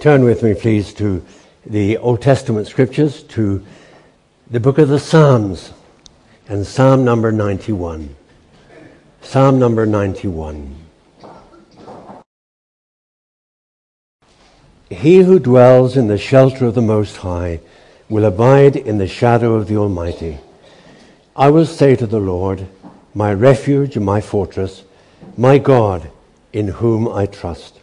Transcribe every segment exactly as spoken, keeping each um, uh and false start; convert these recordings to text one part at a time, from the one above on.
Turn with me, please, to the Old Testament scriptures, to the book of the Psalms, and Psalm number ninety-one. Psalm number ninety-one. He who dwells in the shelter of the Most High will abide in the shadow of the Almighty. I will say to the Lord, my refuge and my fortress, my God, in whom I trust.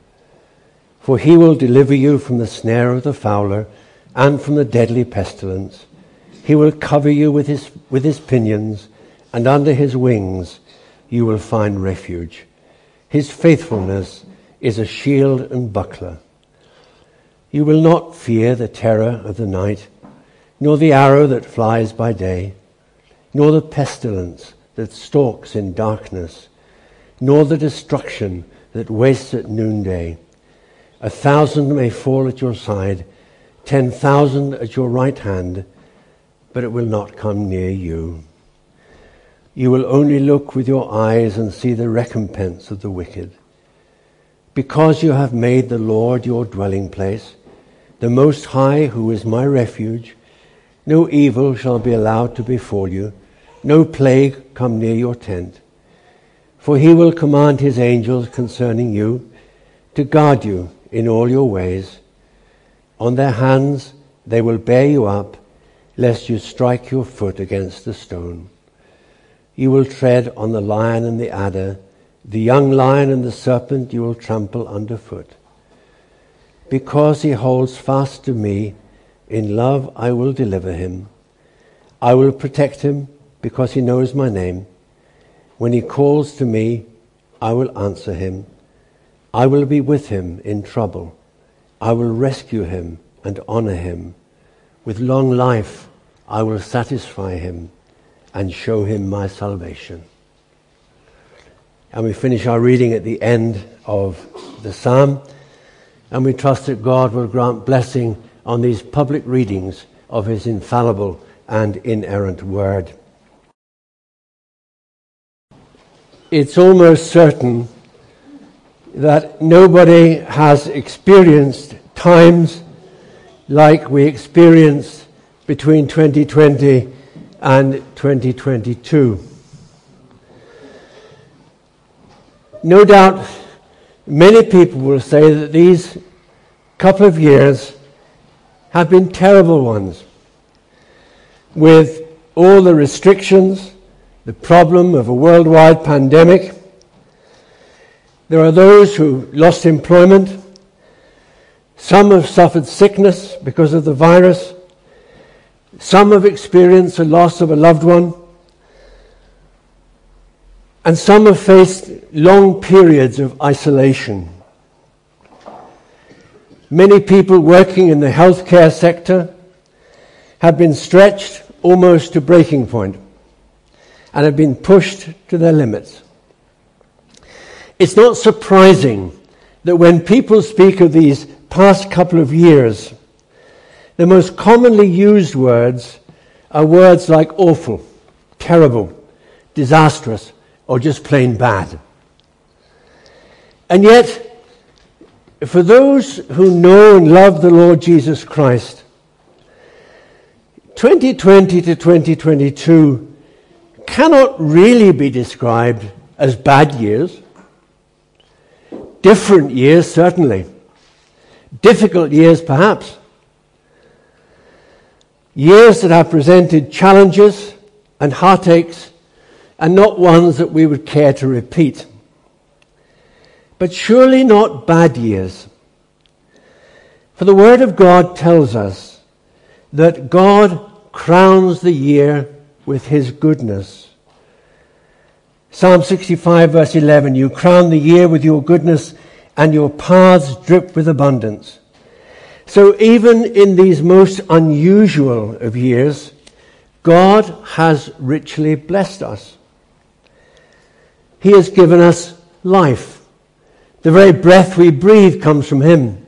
For he will deliver you from the snare of the fowler and from the deadly pestilence. He will cover you with his, with his pinions, and under his wings you will find refuge. His faithfulness is a shield and buckler. You will not fear the terror of the night, nor the arrow that flies by day, nor the pestilence that stalks in darkness, nor the destruction that wastes at noonday. A thousand may fall at your side, ten thousand at your right hand, but it will not come near you. You will only look with your eyes and see the recompense of the wicked. Because you have made the Lord your dwelling place, the Most High, who is my refuge, no evil shall be allowed to befall you, no plague come near your tent. For he will command his angels concerning you, to guard you in all your ways. On their hands they will bear you up, lest you strike your foot against the stone. You will tread on the lion and the adder, the young lion and the serpent you will trample underfoot. Because he holds fast to me, in love I will deliver him. I will protect him because he knows my name. When he calls to me, I will answer him. I will be with him in trouble. I will rescue him and honor him. With long life I will satisfy him and show him my salvation. And we finish our reading at the end of the psalm, and we trust that God will grant blessing on these public readings of his infallible and inerrant word. It's almost certain that nobody has experienced times like we experienced between twenty twenty and twenty twenty-two. No doubt many people will say that these couple of years have been terrible ones, with all the restrictions, the problem of a worldwide pandemic. There are those who lost employment. Some have suffered sickness because of the virus. Some have experienced the loss of a loved one. And some have faced long periods of isolation. Many people working in the healthcare sector have been stretched almost to breaking point and have been pushed to their limits. It's not surprising that when people speak of these past couple of years, the most commonly used words are words like awful, terrible, disastrous, or just plain bad. And yet, for those who know and love the Lord Jesus Christ, twenty twenty to twenty twenty-two cannot really be described as bad years. Different years, certainly. Difficult years, perhaps. Years that have presented challenges and heartaches, and not ones that we would care to repeat. But surely not bad years. For the Word of God tells us that God crowns the year with his goodness. Psalm sixty-five verse eleven, you crown the year with your goodness and your paths drip with abundance. So even in these most unusual of years, God has richly blessed us. He has given us life. The very breath we breathe comes from him.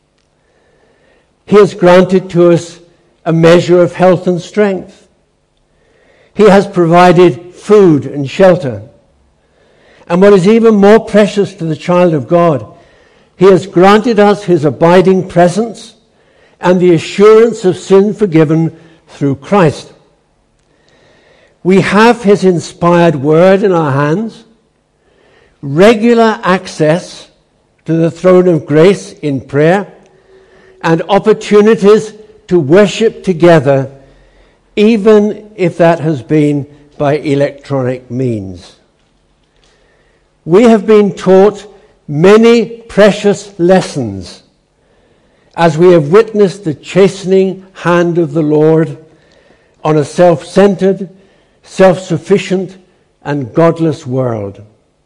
He has granted to us a measure of health and strength. He has provided food and shelter. And what is even more precious to the child of God, He has granted us his abiding presence and the assurance of sin forgiven through Christ. We have his inspired word in our hands, regular access to the throne of grace in prayer, and opportunities to worship together, even if that has been by electronic means. We have been taught many precious lessons as we have witnessed the chastening hand of the Lord on a self-centered, self-sufficient, and godless world.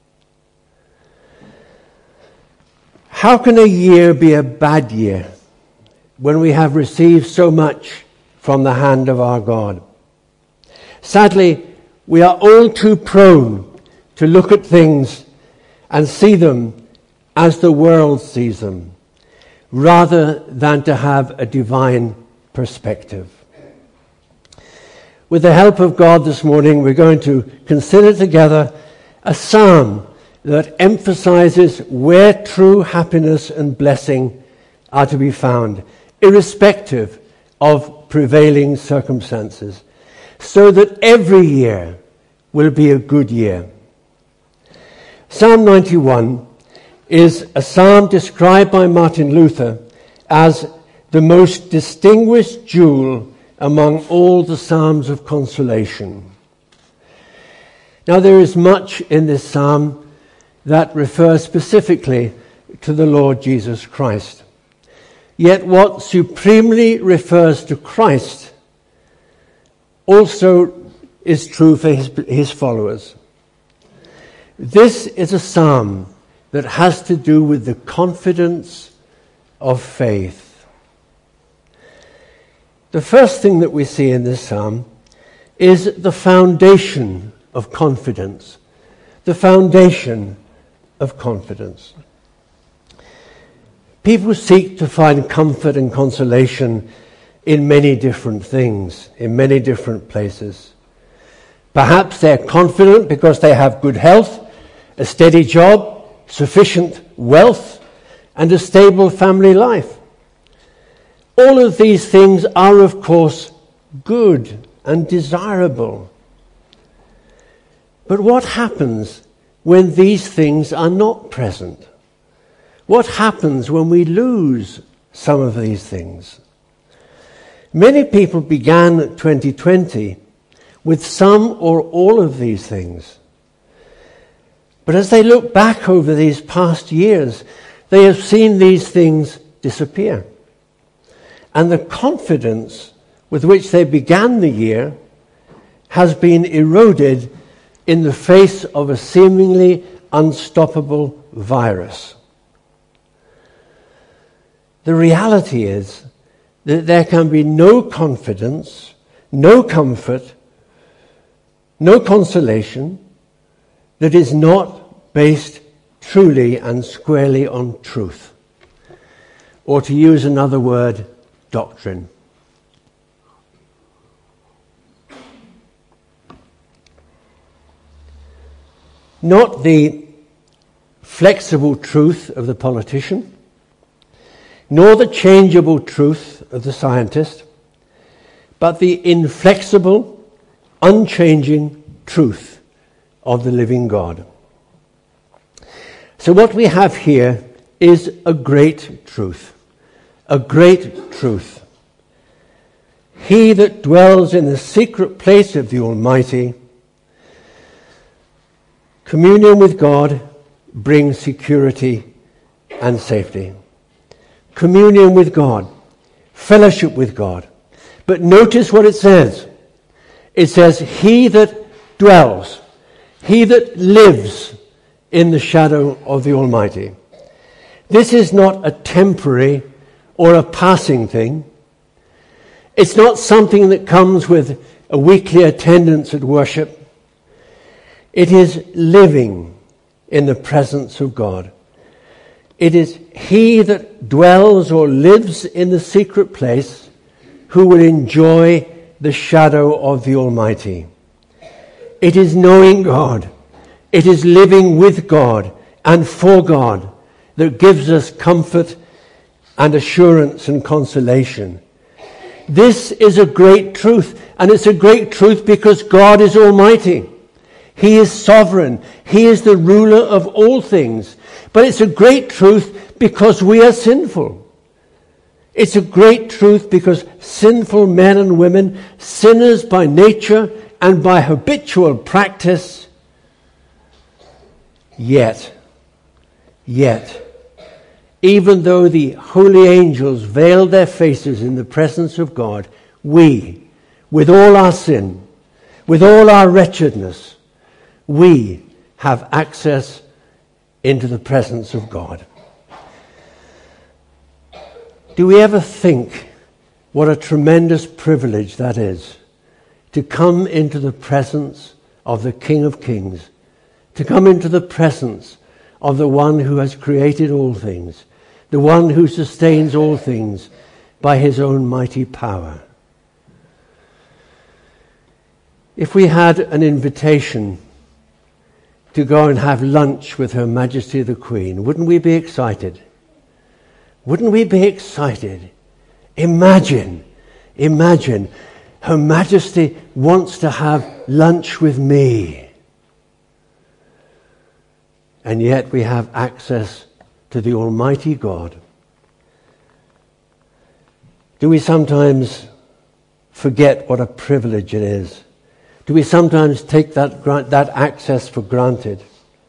How can a year be a bad year when we have received so much from the hand of our God? Sadly, we are all too prone to look at things and see them as the world sees them, rather than to have a divine perspective. With the help of God this morning, we're going to consider together a psalm that emphasizes where true happiness and blessing are to be found, irrespective of prevailing circumstances, so that every year will be a good year. Psalm ninety-one is a psalm described by Martin Luther as the most distinguished jewel among all the psalms of consolation. Now, there is much in this psalm that refers specifically to the Lord Jesus Christ. Yet what supremely refers to Christ also is true for his, his followers. This is a psalm that has to do with the confidence of faith. The first thing that we see in this psalm is the foundation of confidence. The foundation of confidence. People seek to find comfort and consolation in many different things, in many different places. Perhaps they're confident because they have good health, a steady job, sufficient wealth, and a stable family life. All of these things are, of course, good and desirable. But what happens when these things are not present? What happens when we lose some of these things? Many people began twenty twenty with some or all of these things. But as they look back over these past years, they have seen these things disappear. And the confidence with which they began the year has been eroded in the face of a seemingly unstoppable virus. The reality is that there can be no confidence, no comfort, no consolation that is not based truly and squarely on truth. Or to use another word, doctrine. Not the flexible truth of the politician, nor the changeable truth of the scientist, but the inflexible, unchanging truth of the living God. So what we have here is a great truth, a great truth. He that dwells in the secret place of the Almighty, communion with God brings security and safety. Communion with God, fellowship with God. But notice what it says. It says, he that dwells, he that lives in the shadow of the Almighty. This is not a temporary or a passing thing. It's not something that comes with a weekly attendance at worship. It is living in the presence of God. It is he that dwells or lives in the secret place who will enjoy the shadow of the Almighty. It is knowing God. It is living with God and for God that gives us comfort and assurance and consolation. This is a great truth, and it's a great truth because God is almighty. He is sovereign. He is the ruler of all things. But it's a great truth because we are sinful. It's a great truth because sinful men and women, sinners by nature and by habitual practice, yet, yet, even though the holy angels veiled their faces in the presence of God, we, with all our sin, with all our wretchedness, we have access into the presence of God. Do we ever think what a tremendous privilege that is, to come into the presence of the King of Kings, to come into the presence of the one who has created all things, the one who sustains all things by his own mighty power? If we had an invitation to go and have lunch with Her Majesty the Queen, wouldn't we be excited? Wouldn't we be excited? Imagine, imagine, Her Majesty wants to have lunch with me. And yet we have access to the Almighty God. Do we sometimes forget what a privilege it is? Do we sometimes take that grant, that access for granted?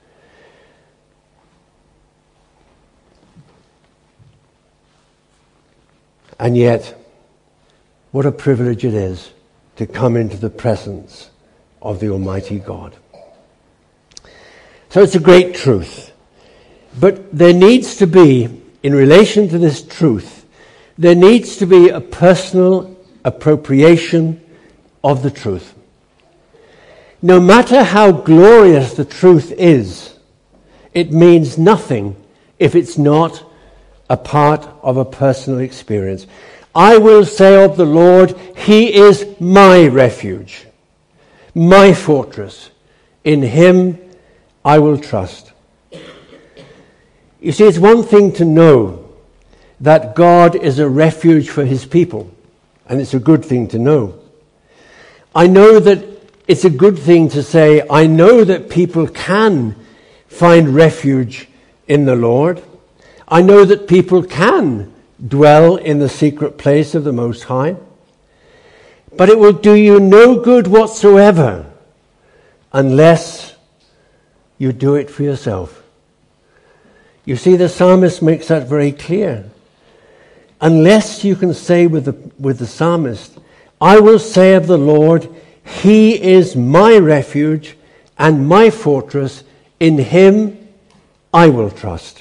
And yet, what a privilege it is to come into the presence of the Almighty God. So it's a great truth. But there needs to be, in relation to this truth, there needs to be a personal appropriation of the truth. No matter how glorious the truth is, it means nothing if it's not a part of a personal experience. I will say of the Lord, He is my refuge, my fortress. In Him I will trust. You see, it's one thing to know that God is a refuge for His people, and it's a good thing to know. I know that it's a good thing to say, I know that people can find refuge in the Lord. I know that people can dwell in the secret place of the Most High. But it will do you no good whatsoever unless you do it for yourself. You see, the psalmist makes that very clear. Unless you can say with the, with the psalmist, I will say of the Lord, He is my refuge and my fortress. In Him I will trust.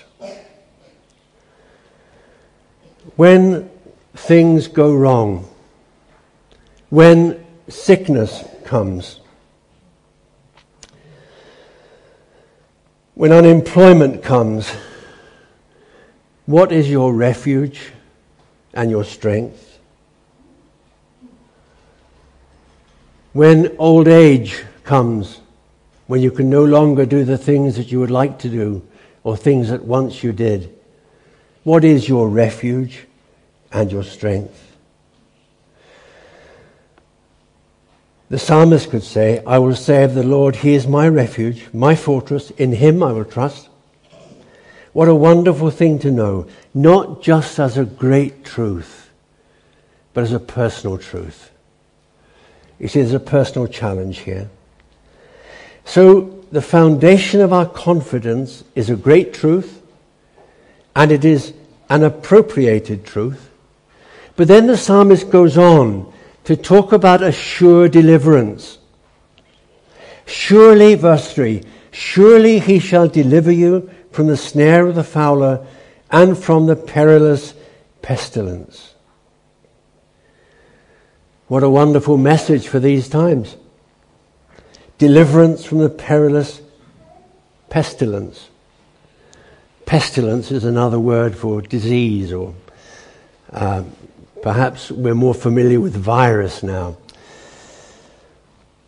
When things go wrong, when sickness comes, when unemployment comes, what is your refuge and your strength? When old age comes, when you can no longer do the things that you would like to do or things that once you did, what is your refuge and your strength? The psalmist could say, I will say of the Lord, He is my refuge, my fortress, in Him I will trust. What a wonderful thing to know, not just as a great truth, but as a personal truth. You see, there's a personal challenge here. So the foundation of our confidence is a great truth, and it is an appropriated truth. But then the psalmist goes on to talk about a sure deliverance. Surely, verse three, surely He shall deliver you from the snare of the fowler and from the perilous pestilence. What a wonderful message for these times. Deliverance from the perilous pestilence. Pestilence is another word for disease, or uh, perhaps we're more familiar with virus now.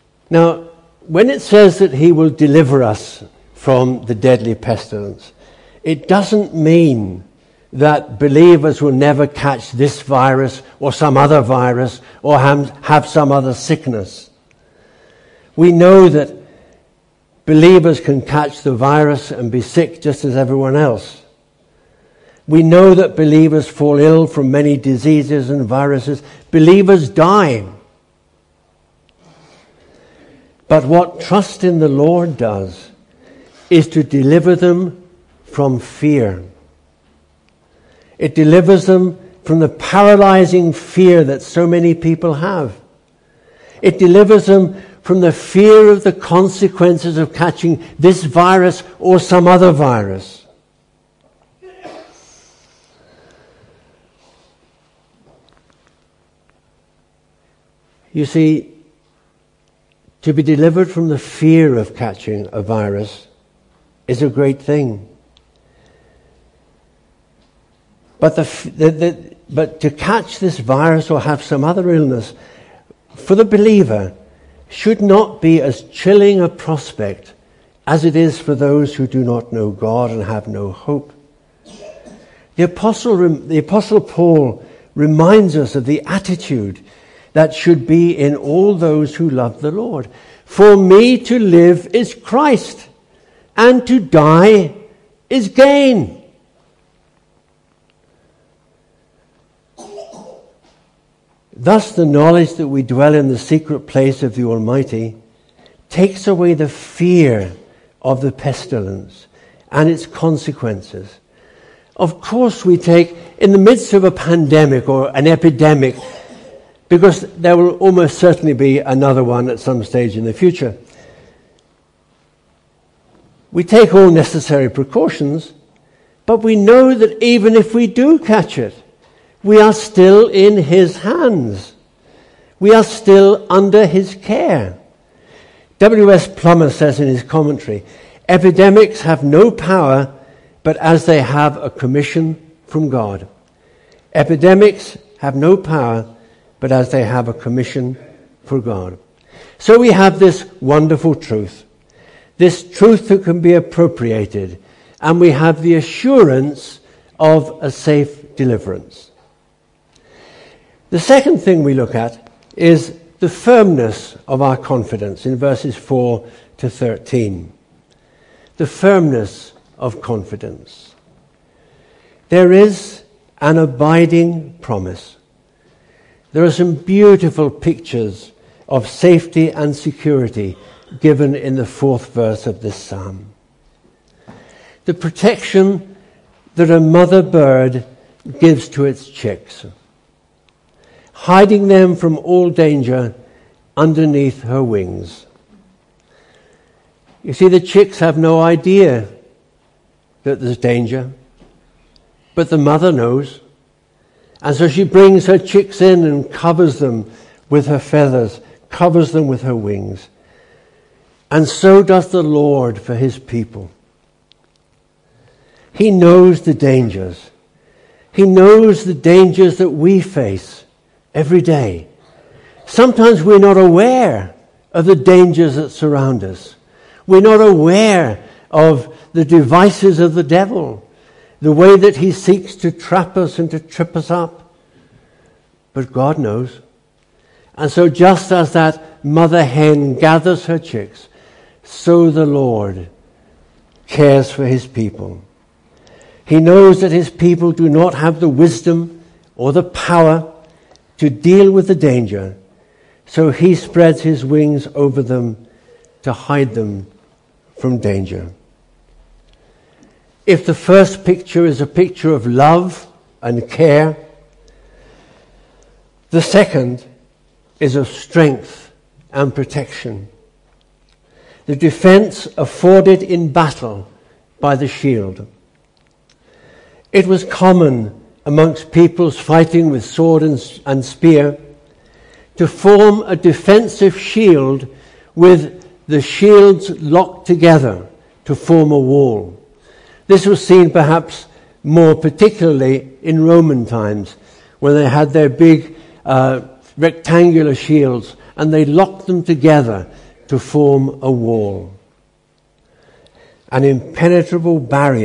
Now, when it says that He will deliver us from the deadly pestilence, it doesn't mean that believers will never catch this virus or some other virus or have, have some other sickness. We know that believers can catch the virus and be sick just as everyone else. We know that believers fall ill from many diseases and viruses. Believers die. But what trust in the Lord does is to deliver them from fear. It delivers them from the paralyzing fear that so many people have. It delivers them from the fear of the consequences of catching this virus or some other virus. You see, to be delivered from the fear of catching a virus is a great thing. But the, the, the but to catch this virus or have some other illness for the believer should not be as chilling a prospect as it is for those who do not know God and have no hope. The apostle the apostle Paul reminds us of the attitude that should be in all those who love the Lord. For me to live is Christ, and to die is gain. Thus the knowledge that we dwell in the secret place of the Almighty takes away the fear of the pestilence and its consequences. Of course we take, in the midst of a pandemic or an epidemic, because there will almost certainly be another one at some stage in the future, we take all necessary precautions, but we know that even if we do catch it, we are still in His hands. We are still under His care. W S Plummer says in his commentary, epidemics have no power but as they have a commission from God. Epidemics have no power but as they have a commission for God. So we have this wonderful truth, this truth that can be appropriated, and we have the assurance of a safe deliverance. The second thing we look at is the firmness of our confidence in verses four to thirteen. The firmness of confidence. There is an abiding promise. There are some beautiful pictures of safety and security given in the fourth verse of this psalm. The protection that a mother bird gives to its chicks, hiding them from all danger underneath her wings. You see, the chicks have no idea that there's danger, but the mother knows. And so she brings her chicks in and covers them with her feathers, covers them with her wings. And so does the Lord for His people. He knows the dangers. He knows the dangers that we face every day. Sometimes we're not aware of the dangers that surround us. We're not aware of the devices of the devil, the way that he seeks to trap us and to trip us up. But God knows. And so just as that mother hen gathers her chicks, so the Lord cares for His people. He knows that His people do not have the wisdom or the power to deal with the danger, so He spreads His wings over them to hide them from danger. If the first picture is a picture of love and care, the second is of strength and protection. The defense afforded in battle by the shield. It was common amongst peoples fighting with sword and, and spear to form a defensive shield with the shields locked together to form a wall. This was seen perhaps more particularly in Roman times, when they had their big uh, rectangular shields and they locked them together to form a wall. An impenetrable barrier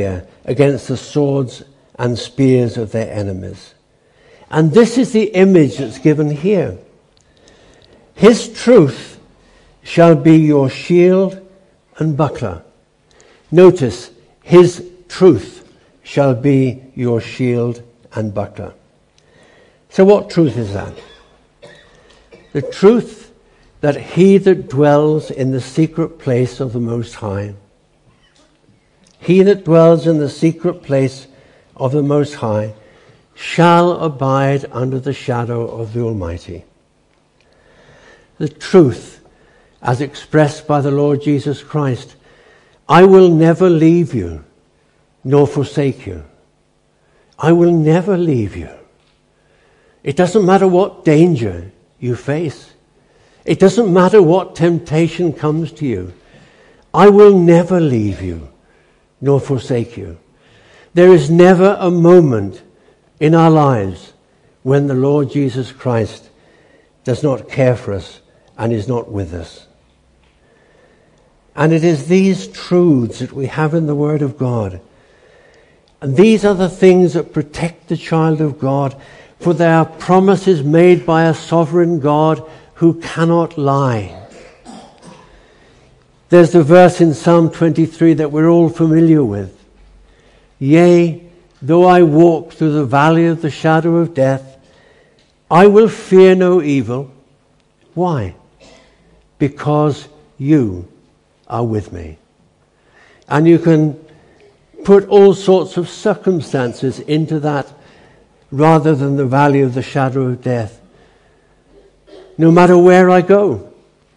against the swords and spears of their enemies. And this is the image that's given here. His truth shall be your shield and buckler. Notice, his truth shall be your shield and buckler. So what truth is that? The truth that he that dwells in the secret place of the Most High, he that dwells in the secret place of the Most High shall abide under the shadow of the Almighty. The truth, as expressed by the Lord Jesus Christ, I will never leave you nor forsake you. I will never leave you. It doesn't matter what danger you face. It doesn't matter what temptation comes to you. I will never leave you nor forsake you. There is never a moment in our lives when the Lord Jesus Christ does not care for us and is not with us. And it is these truths that we have in the Word of God. And these are the things that protect the child of God, for they are promises made by a sovereign God who cannot lie. There's the verse in Psalm twenty-three that we're all familiar with. Yea, though I walk through the valley of the shadow of death, I will fear no evil. Why? Because you are with me. And you can put all sorts of circumstances into that rather than the valley of the shadow of death. No matter where I go,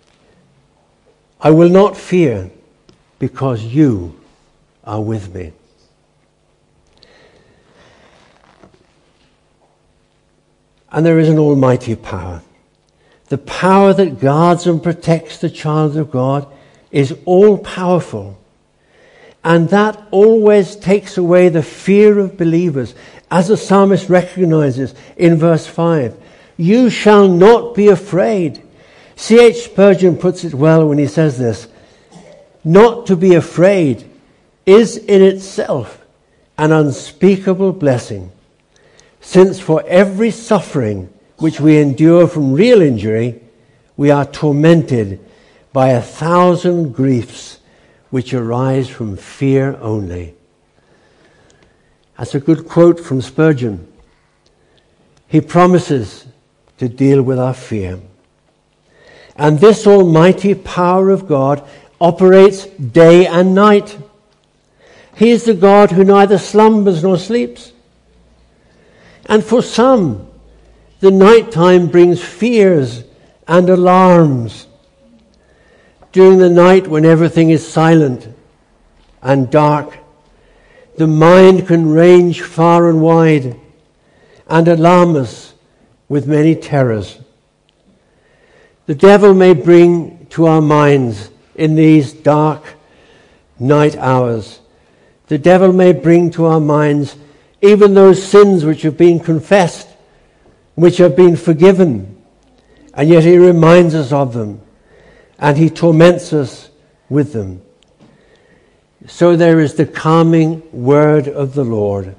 I will not fear because you are with me. And there is an almighty power. The power that guards and protects the child of God is all-powerful. And that always takes away the fear of believers, as the psalmist recognizes in verse five. You shall not be afraid. C H Spurgeon puts it well when he says this. Not to be afraid is in itself an unspeakable blessing, since for every suffering which we endure from real injury, we are tormented by a thousand griefs which arise from fear only. That's a good quote from Spurgeon. He promises to deal with our fear. And this almighty power of God operates day and night. He is the God who neither slumbers nor sleeps. And for some, the night time brings fears and alarms. During the night when everything is silent and dark, the mind can range far and wide and alarm us with many terrors. The devil may bring to our minds in these dark night hours, the devil may bring to our minds even those sins which have been confessed, which have been forgiven, and yet he reminds us of them, and he torments us with them. So there is the calming word of the Lord.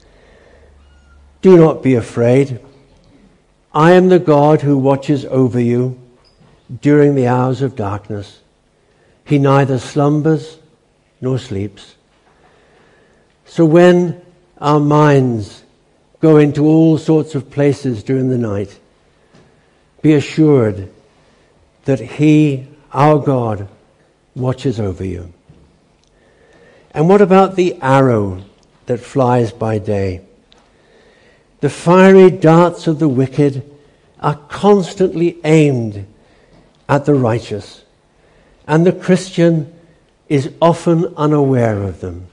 Do not be afraid. I am the God who watches over you during the hours of darkness. He neither slumbers nor sleeps. So when our minds go into all sorts of places during the night, be assured that He, our God, watches over you. And what about the arrow that flies by day? The fiery darts of the wicked are constantly aimed at the righteous, and the Christian is often unaware of them.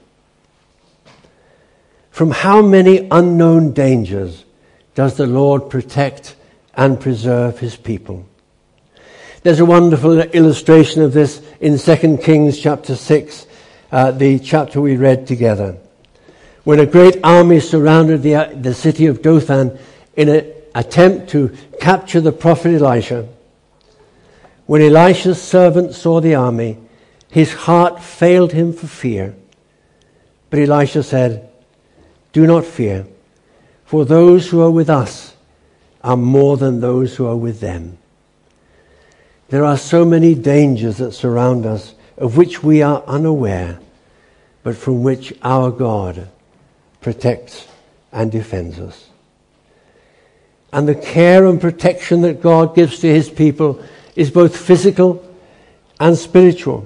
From how many unknown dangers does the Lord protect and preserve His people? There's a wonderful illustration of this in Second Kings chapter six, uh, the chapter we read together. When a great army surrounded the, uh, the city of Dothan in an attempt to capture the prophet Elisha, when Elisha's servant saw the army, his heart failed him for fear. But Elisha said, "Do not fear, for those who are with us are more than those who are with them." There are so many dangers that surround us, of which we are unaware, but from which our God protects and defends us. And the care and protection that God gives to his people is both physical and spiritual.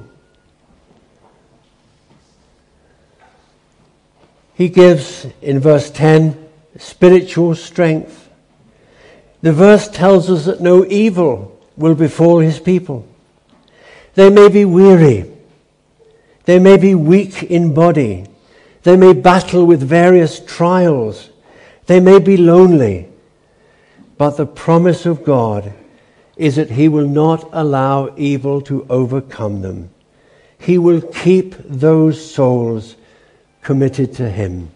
He gives, in verse ten, spiritual strength. The verse tells us that no evil will befall his people. They may be weary. They may be weak in body. They may battle with various trials. They may be lonely. But the promise of God is that he will not allow evil to overcome them. He will keep those souls committed to him.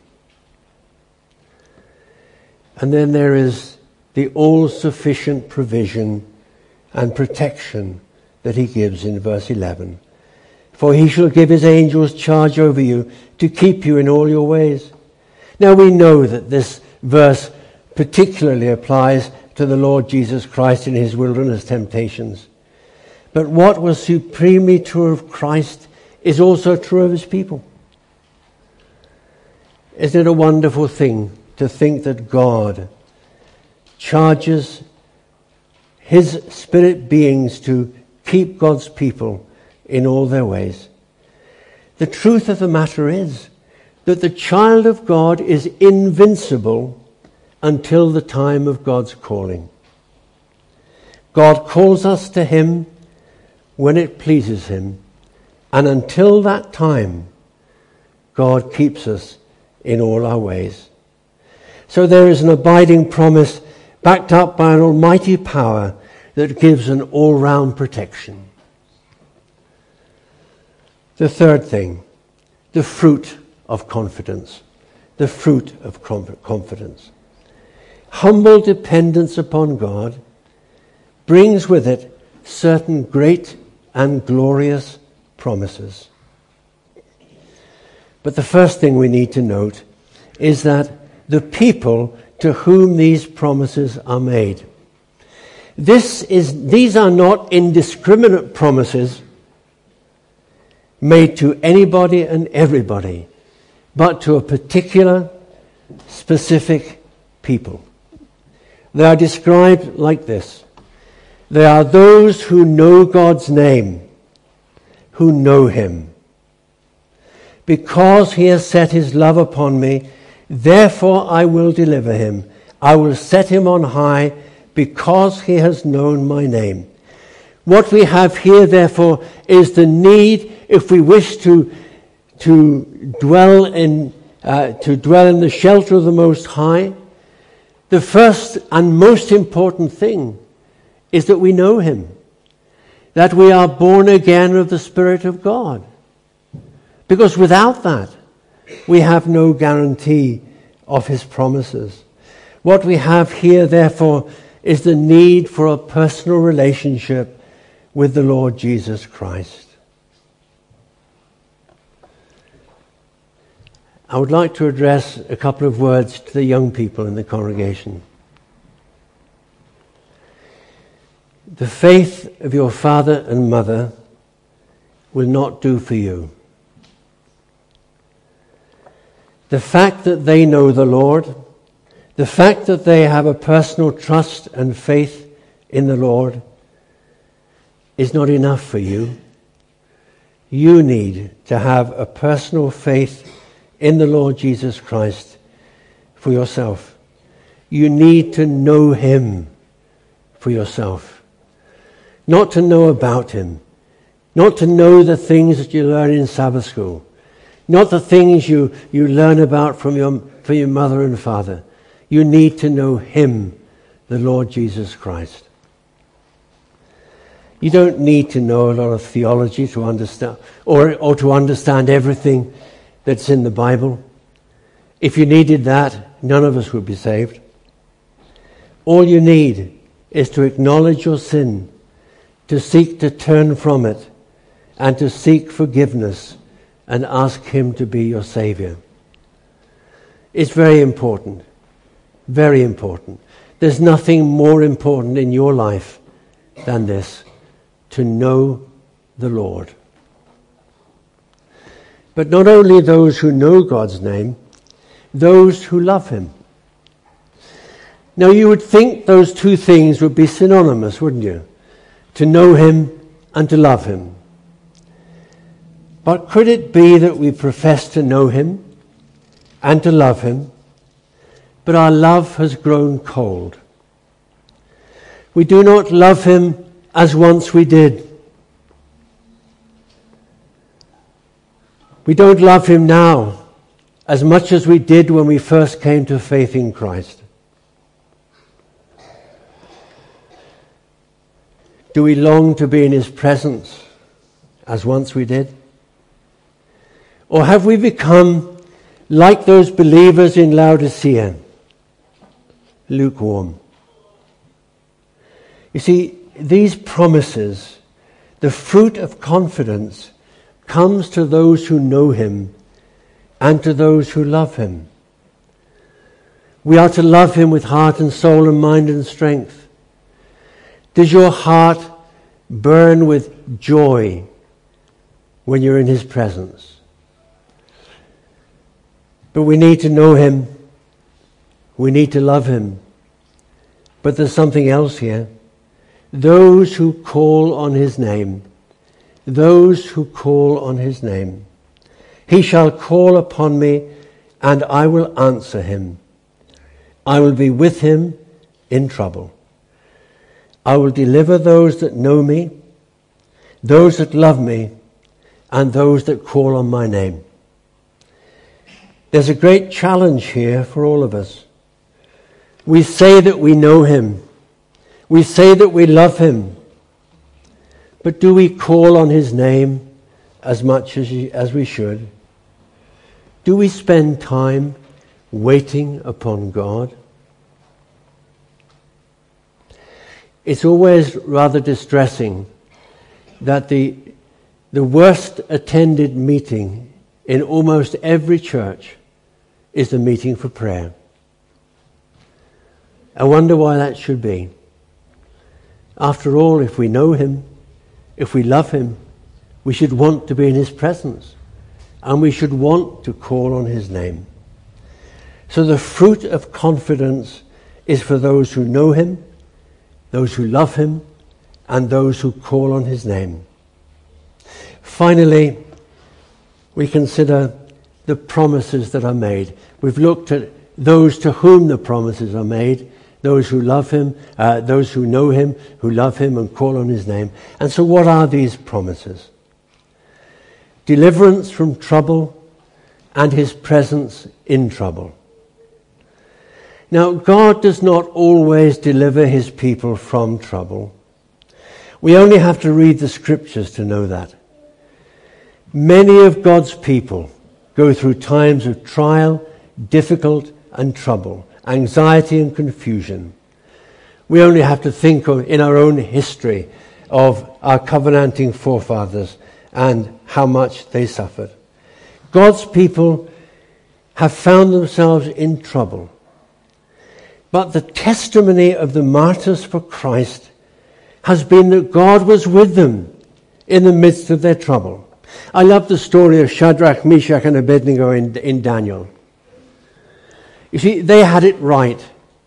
And then there is the all-sufficient provision and protection that he gives in verse eleven. For he shall give his angels charge over you to keep you in all your ways. Now we know that this verse particularly applies to the Lord Jesus Christ in his wilderness temptations. But what was supremely true of Christ is also true of his people. Isn't it a wonderful thing to think that God charges his spirit beings to keep God's people in all their ways? The truth of the matter is that the child of God is invincible until the time of God's calling. God calls us to him when it pleases him, and until that time, God keeps us in all our ways. So there is an abiding promise backed up by an almighty power that gives an all-round protection. The third thing, the fruit of confidence. The fruit of confidence. Humble dependence upon God brings with it certain great and glorious promises. But the first thing we need to note is that the people to whom these promises are made. This is, these are not indiscriminate promises made to anybody and everybody, but to a particular, specific people. They are described like this. They are those who know God's name, who know him. Because he has set his love upon me, therefore I will deliver him. I will set him on high, because he has known my name. What we have here, therefore, is the need, if we wish to to dwell in uh, to dwell in the shelter of the Most High. The first and most important thing is that we know him, that we are born again of the Spirit of God. Because without that, we have no guarantee of his promises. What we have here, therefore, is the need for a personal relationship with the Lord Jesus Christ. I would like to address a couple of words to the young people in the congregation. The faith of your father and mother will not do for you. The fact that they know the Lord, the fact that they have a personal trust and faith in the Lord is not enough for you. You need to have a personal faith in the Lord Jesus Christ for yourself. You need to know him for yourself. Not to know about him. Not to know the things that you learn in Sabbath school. Not the things you, you learn about from your, from your mother and father. You need to know him, the Lord Jesus Christ. You don't need to know a lot of theology to understand, or, or to understand everything that's in the Bible. If you needed that, none of us would be saved. All you need is to acknowledge your sin, to seek to turn from it, and to seek forgiveness and ask him to be your Savior. It's very important. Very important. There's nothing more important in your life than this, to know the Lord. But not only those who know God's name, those who love him. Now you would think those two things would be synonymous, wouldn't you? To know him and to love him. But could it be that we profess to know him and to love him, but our love has grown cold? We do not love him as once we did. We don't love him now as much as we did when we first came to faith in Christ. Do we long to be in his presence as once we did? Or have we become like those believers in Laodicea, lukewarm? You see, these promises, the fruit of confidence, comes to those who know him and to those who love him. We are to love him with heart and soul and mind and strength. Does your heart burn with joy when you're in his presence? But we need to know him. We need to love him. But there's something else here. Those who call on his name. Those who call on his name. He shall call upon me, and I will answer him. I will be with him in trouble. I will deliver those that know me, those that love me, and those that call on my name. There's a great challenge here for all of us. We say that we know him. We say that we love him. But do we call on his name as much as, as we should? Do we spend time waiting upon God? It's always rather distressing that the, the worst attended meeting in almost every church is the meeting for prayer. I wonder why that should be. After all, if we know him, if we love him, we should want to be in his presence, and we should want to call on his name. So the fruit of confidence is for those who know him, those who love him, and those who call on his name. Finally, we consider the promises that are made. We've looked at those to whom the promises are made, those who love him, uh, those who know him, who love him and call on his name. And so what are these promises? Deliverance from trouble and his presence in trouble. Now, God does not always deliver his people from trouble. We only have to read the scriptures to know that. Many of God's people go through times of trial, difficult and trouble, anxiety and confusion. We only have to think of, in our own history, of our covenanting forefathers and how much they suffered. God's people have found themselves in trouble. But the testimony of the martyrs for Christ has been that God was with them in the midst of their trouble. I love the story of Shadrach, Meshach, and Abednego in, in Daniel. You see, they had it right.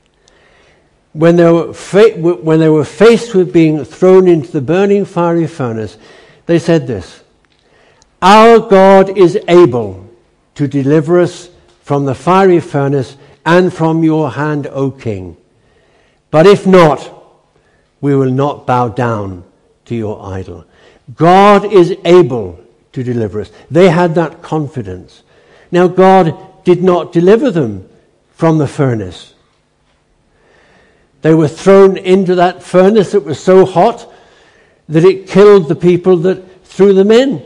When they were fa- when they were faced with being thrown into the burning fiery furnace, they said this: "Our God is able to deliver us from the fiery furnace and from your hand, O King. But if not, we will not bow down to your idol." God is able to deliver us. They had that confidence. Now, God did not deliver them from the furnace. They were thrown into that furnace that was so hot that it killed the people that threw them in.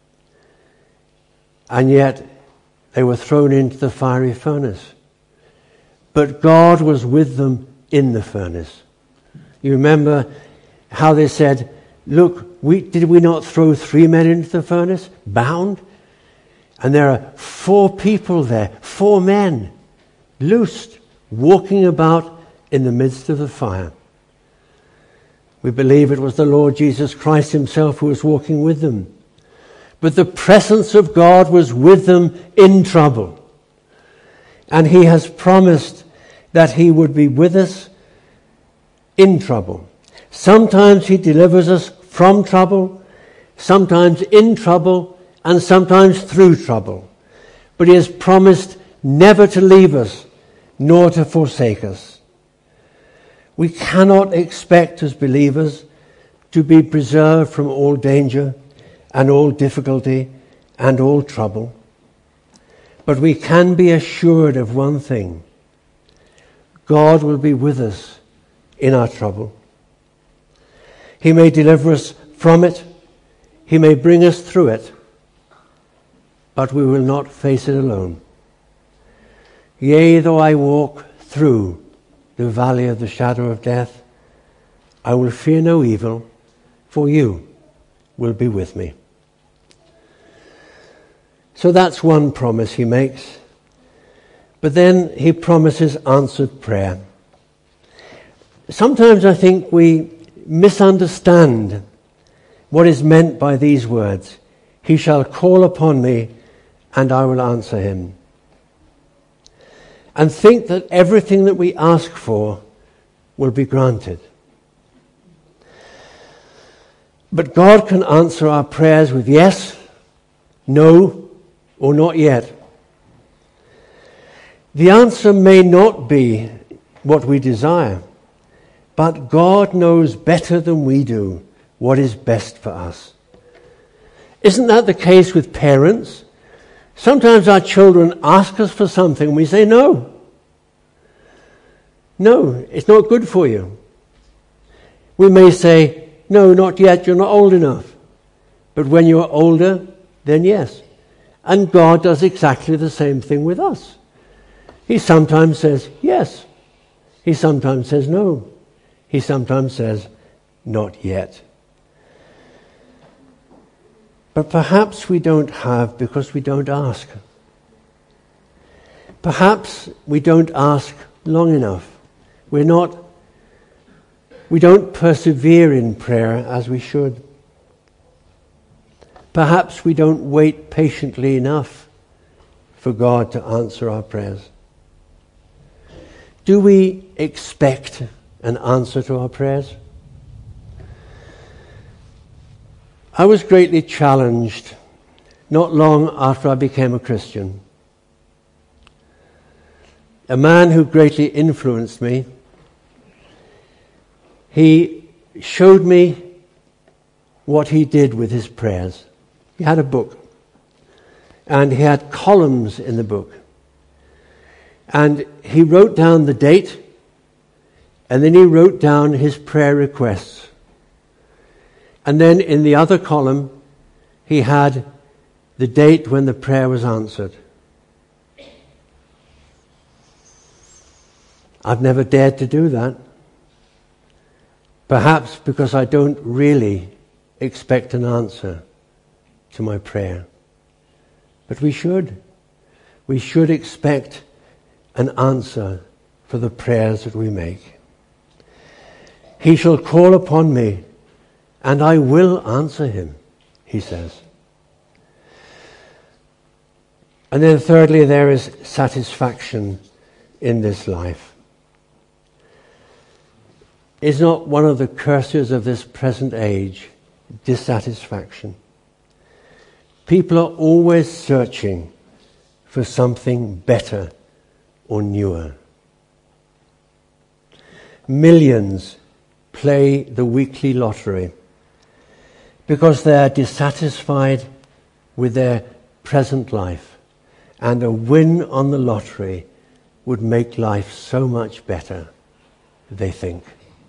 And yet, they were thrown into the fiery furnace. But God was with them in the furnace. You remember how they said, "Look, we, did we not throw three men into the furnace, bound?" And there are four people there, four men, loosed, walking about in the midst of the fire. We believe it was the Lord Jesus Christ himself who was walking with them. But the presence of God was with them in trouble. And he has promised that he would be with us in trouble. Sometimes he delivers us from trouble, sometimes in trouble, and sometimes through trouble. But he has promised never to leave us, nor to forsake us. We cannot expect as believers to be preserved from all danger and all difficulty and all trouble. But we can be assured of one thing: God will be with us in our trouble. He may deliver us from it, he may bring us through it, but we will not face it alone. Yea, though I walk through the valley of the shadow of death, I will fear no evil, for you will be with me. So that's one promise he makes. But then he promises answered prayer. Sometimes I think we misunderstand what is meant by these words. He shall call upon me, and I will answer him. And think that everything that we ask for will be granted. But God can answer our prayers with yes, no, or not yet. The answer may not be what we desire, but God knows better than we do what is best for us. Isn't that the case with parents? Sometimes our children ask us for something and we say no. No, it's not good for you. We may say, no, not yet, you're not old enough. But when you're older, then yes. And God does exactly the same thing with us. He sometimes says yes. He sometimes says no. He sometimes says not yet. But perhaps we don't have because we don't ask. Perhaps we don't ask long enough. We're not, we don't persevere in prayer as we should. Perhaps we don't wait patiently enough for God to answer our prayers. Do we expect an answer to our prayers? I was greatly challenged not long after I became a Christian. A man who greatly influenced me, he showed me what he did with his prayers. He had a book, and he had columns in the book. And he wrote down the date, and then he wrote down his prayer requests. And then in the other column, he had the date when the prayer was answered. I've never dared to do that. Perhaps because I don't really expect an answer to my prayer. But we should. We should expect an answer for the prayers that we make. He shall call upon me, and I will answer him, he says. And then thirdly, there is satisfaction in this life. Is not one of the curses of this present age dissatisfaction? People are always searching for something better or newer. Millions play the weekly lottery because they are dissatisfied with their present life, and a win on the lottery would make life so much better, they think.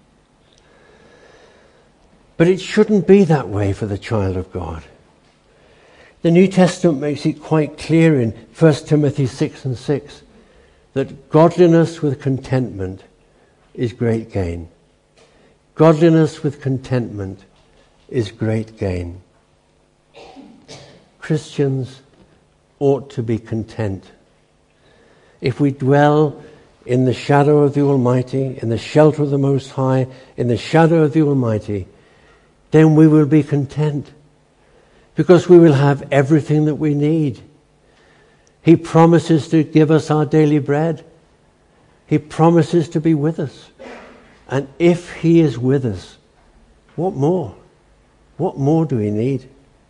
But it shouldn't be that way for the child of God. The New Testament makes it quite clear in First Timothy six and six that godliness with contentment is great gain. Godliness with contentment is great gain. Christians ought to be content. If we dwell in the shadow of the Almighty, in the shelter of the Most High, in the shadow of the Almighty, then we will be content, because we will have everything that we need. He promises to give us our daily bread. He promises to be with us. And if He is with us, what more? What more do we need?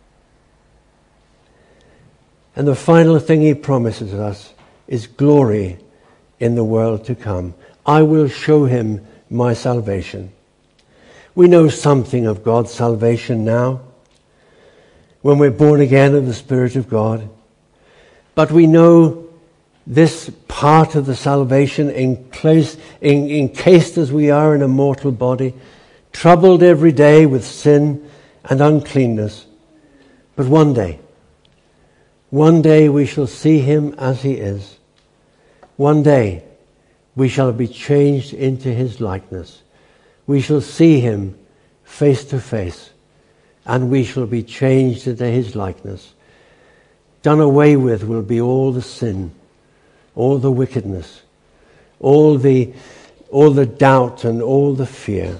And the final thing He promises us is glory in the world to come. I will show him my salvation. We know something of God's salvation now, when we're born again of the Spirit of God. But we know this part of the salvation, encased, encased as we are in a mortal body, troubled every day with sin and uncleanness. But one day, one day we shall see him as he is. One day we shall be changed into his likeness. We shall see him face to face, and we shall be changed into his likeness. Done away with will be all the sin, all the wickedness, all the, all the doubt and all the fear.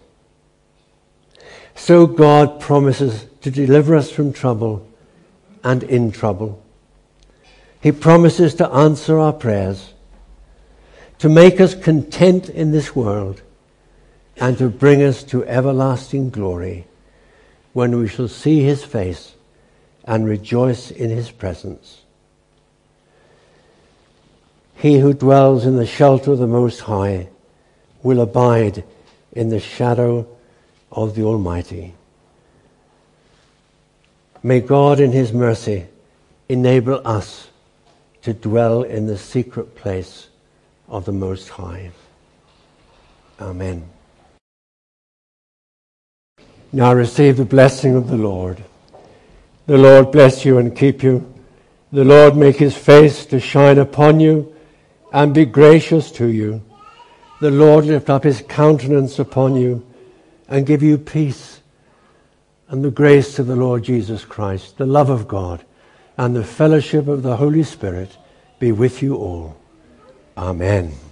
So God promises to deliver us from trouble and in trouble. He promises to answer our prayers, to make us content in this world, and to bring us to everlasting glory when we shall see his face and rejoice in his presence. He who dwells in the shelter of the Most High will abide in the shadow of the Almighty. May God in his mercy enable us to dwell in the secret place of the Most High. Amen. Now receive the blessing of the Lord. The Lord bless you and keep you. The Lord make his face to shine upon you and be gracious to you. The Lord lift up his countenance upon you and give you peace. And the grace of the Lord Jesus Christ, the love of God, and the fellowship of the Holy Spirit be with you all. Amen.